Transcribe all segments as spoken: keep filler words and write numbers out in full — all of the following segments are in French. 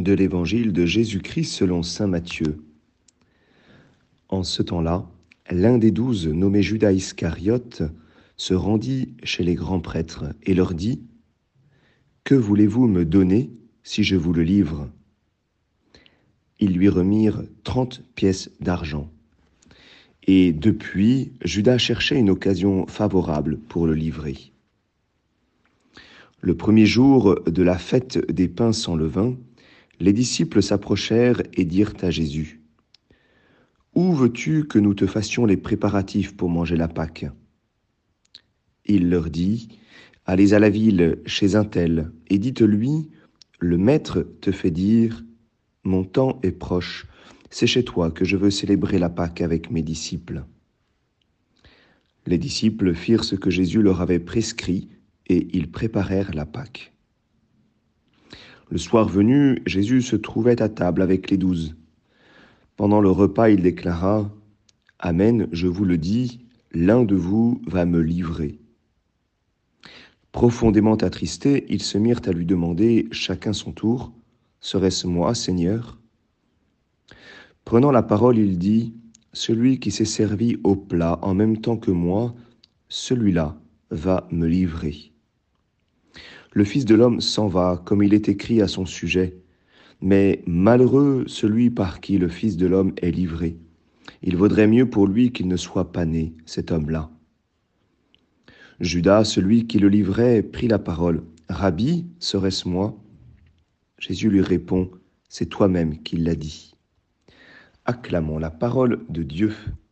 De l'Évangile de Jésus-Christ selon saint Matthieu. En ce temps-là, l'un des douze, nommé Judas Iscariote, se rendit chez les grands prêtres et leur dit : « Que voulez-vous me donner si je vous le livre ?» Ils lui remirent trente pièces d'argent. Et depuis, Judas cherchait une occasion favorable pour le livrer. Le premier jour de la fête des pains sans levain, les disciples s'approchèrent et dirent à Jésus : « Où veux-tu que nous te fassions les préparatifs pour manger la Pâque ?» Il leur dit : « Allez à la ville chez un tel et dites-lui : le Maître te fait dire : mon temps est proche, c'est chez toi que je veux célébrer la Pâque avec mes disciples. » Les disciples firent ce que Jésus leur avait prescrit et ils préparèrent la Pâque. Le soir venu, Jésus se trouvait à table avec les douze. Pendant le repas, il déclara : « Amen, je vous le dis, l'un de vous va me livrer. » Profondément attristés, ils se mirent à lui demander, chacun son tour : « Serait-ce moi, Seigneur ?» Prenant la parole, il dit : « Celui qui s'est servi au plat en même temps que moi, celui-là va me livrer. » Le Fils de l'homme s'en va, comme il est écrit à son sujet. Mais malheureux celui par qui le Fils de l'homme est livré. Il vaudrait mieux pour lui qu'il ne soit pas né, cet homme-là. Judas, celui qui le livrait, prit la parole. « Rabbi, serait-ce moi ?» Jésus lui répond : « C'est toi-même qui l'as dit. » Acclamons la parole de Dieu.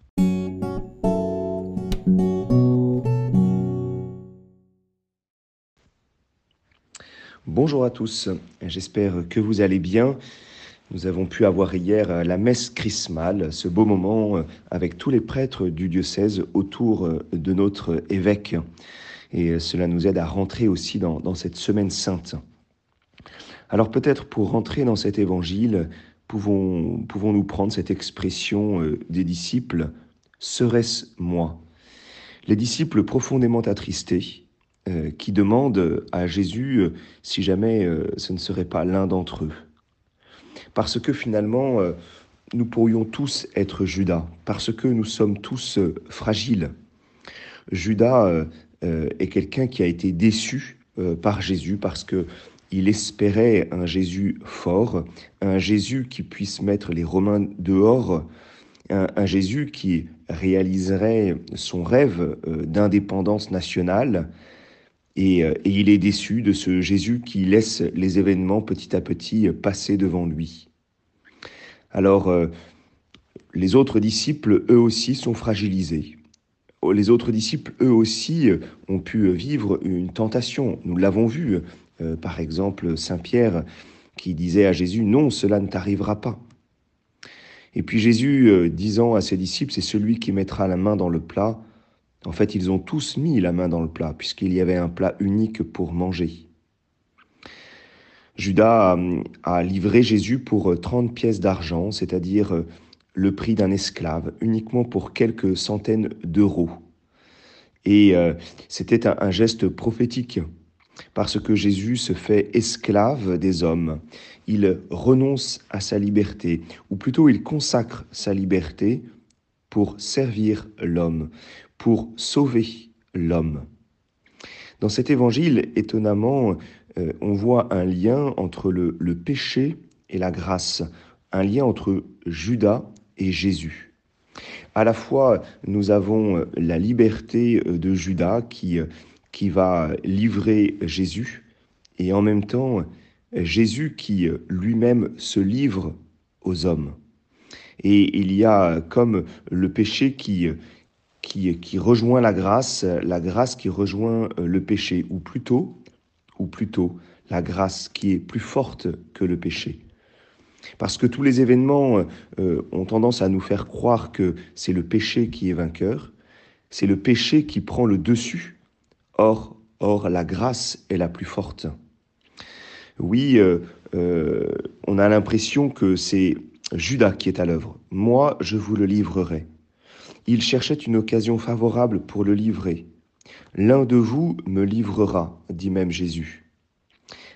Bonjour à tous, j'espère que vous allez bien. Nous avons pu avoir hier la messe chrismale, ce beau moment avec tous les prêtres du diocèse autour de notre évêque. Et cela nous aide à rentrer aussi dans, dans cette semaine sainte. Alors peut-être pour rentrer dans cet évangile, pouvons, pouvons-nous prendre cette expression des disciples : « Serait-ce moi ?» Les disciples profondément attristés, Euh, qui demande à Jésus euh, si jamais euh, ce ne serait pas l'un d'entre eux. Parce que finalement, euh, nous pourrions tous être Judas, parce que nous sommes tous euh, fragiles. Judas euh, euh, est quelqu'un qui a été déçu euh, par Jésus parce que il espérait un Jésus fort, un Jésus qui puisse mettre les Romains dehors, un, un Jésus qui réaliserait son rêve euh, d'indépendance nationale. Et, et il est déçu de ce Jésus qui laisse les événements petit à petit passer devant lui. Alors, euh, les autres disciples, eux aussi, sont fragilisés. Les autres disciples, eux aussi, ont pu vivre une tentation. Nous l'avons vu, euh, par exemple, Saint Pierre qui disait à Jésus : « Non, cela ne t'arrivera pas. » Et puis Jésus, euh, disant à ses disciples : « C'est celui qui mettra la main dans le plat. » En fait, ils ont tous mis la main dans le plat, puisqu'il y avait un plat unique pour manger. Judas a livré Jésus pour trente pièces d'argent, c'est-à-dire le prix d'un esclave, uniquement pour quelques centaines d'euros. Et euh, c'était un, un geste prophétique, parce que Jésus se fait esclave des hommes. Il renonce à sa liberté, ou plutôt il consacre sa liberté pour servir l'homme, pour sauver l'homme. Dans cet évangile, étonnamment, euh, on voit un lien entre le, le péché et la grâce, un lien entre Judas et Jésus. À la fois, nous avons la liberté de Judas qui, qui va livrer Jésus, et en même temps, Jésus qui lui-même se livre aux hommes. Et il y a comme le péché qui, qui, qui rejoint la grâce, la grâce qui rejoint le péché, ou plutôt, ou plutôt la grâce qui est plus forte que le péché. Parce que tous les événements euh, ont tendance à nous faire croire que c'est le péché qui est vainqueur, c'est le péché qui prend le dessus. Or, or la grâce est la plus forte. Oui, euh, euh, on a l'impression que c'est Judas qui est à l'œuvre. « Moi, je vous le livrerai. » Il cherchait une occasion favorable pour le livrer. « L'un de vous me livrera, dit même Jésus. »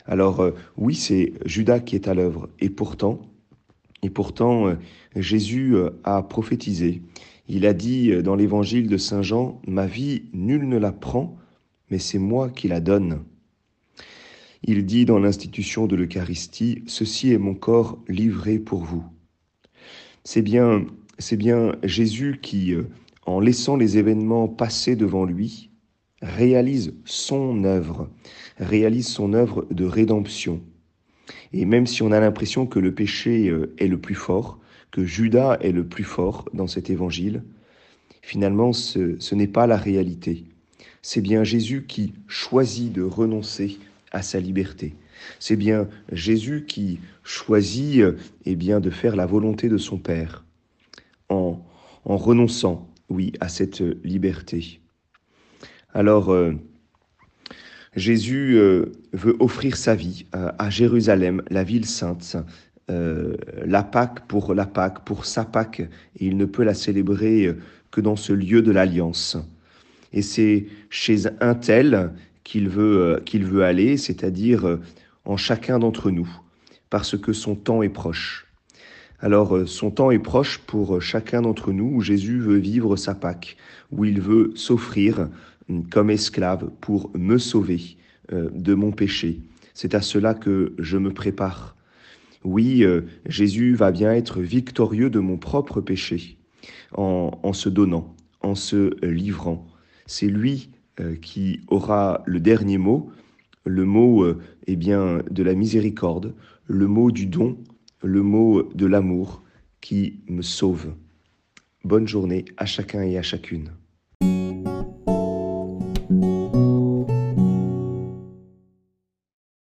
Alors euh, oui, c'est Judas qui est à l'œuvre, et pourtant, et pourtant, euh, Jésus euh, a prophétisé. Il a dit euh, dans l'évangile de Saint Jean, « Ma vie, nul ne la prend, mais c'est moi qui la donne. » Il dit dans l'institution de l'Eucharistie, « Ceci est mon corps livré pour vous. » C'est bien, c'est bien Jésus qui, euh, en laissant les événements passer devant lui, réalise son œuvre, réalise son œuvre de rédemption. Et même si on a l'impression que le péché euh, est le plus fort, que Judas est le plus fort dans cet évangile, finalement ce, ce n'est pas la réalité. C'est bien Jésus qui choisit de renoncer à sa liberté. C'est bien Jésus qui choisit euh, eh bien, de faire la volonté de son Père en, en renonçant, oui, à cette liberté. Alors, euh, Jésus euh, veut offrir sa vie euh, à Jérusalem, la ville sainte, euh, la Pâque pour la Pâque, pour sa Pâque, et il ne peut la célébrer euh, que dans ce lieu de l'Alliance. Et c'est chez un tel qu'il veut, euh, qu'il veut aller, c'est-à-dire euh, en chacun d'entre nous, parce que son temps est proche. Alors, euh, son temps est proche pour chacun d'entre nous, où Jésus veut vivre sa Pâque, où il veut s'offrir comme esclave pour me sauver euh, de mon péché. C'est à cela que je me prépare. Oui, euh, Jésus va bien être victorieux de mon propre péché en, en se donnant, en se livrant. C'est lui euh, qui aura le dernier mot, le mot euh, eh bien, de la miséricorde, le mot du don, le mot de l'amour qui me sauve. Bonne journée à chacun et à chacune.